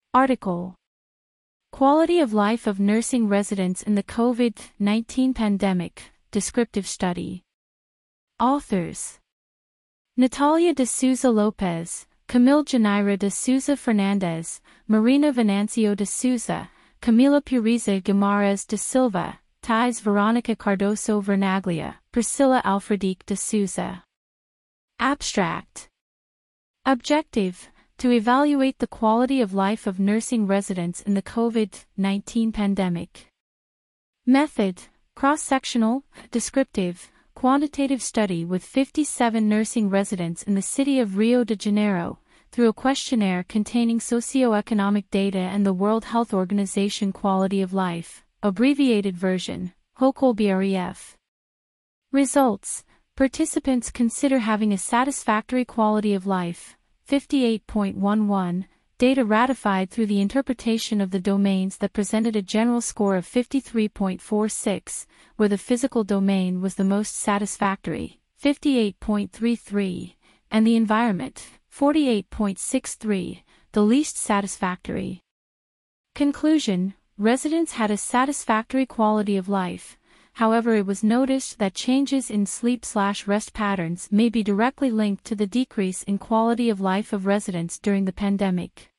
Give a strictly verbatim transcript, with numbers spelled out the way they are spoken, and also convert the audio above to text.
Article: Quality of life of nursing residents in the COVID nineteen pandemic, descriptive study. Authors: Natalia de Souza Lopes, Camille Janeiro de Souza Fernandes, Marina Venancio de Souza, Camila Puriza Guimarães de Silva, Thais Veronica Cardoso Vernaglia, Priscilla Alfredique de Souza. Abstract: Objective: to evaluate the quality of life of nursing residents in the COVID nineteen pandemic. Method: cross-sectional, descriptive, quantitative study with fifty-seven nursing residents in the city of Rio de Janeiro, through a questionnaire containing socioeconomic data and the World Health Organization Quality of Life, abbreviated version, HOQOL-B R E F. Results: participants consider having a satisfactory quality of life, fifty-eight point one one, data ratified through the interpretation of the domains that presented a general score of fifty-three point four six, where the physical domain was the most satisfactory, fifty-eight point three three, and the environment, forty-eight point six three, the least satisfactory. Conclusion: residents had a satisfactory quality of life. However, it was noticed that changes in sleep-slash-rest patterns may be directly linked to the decrease in quality of life of residents during the pandemic.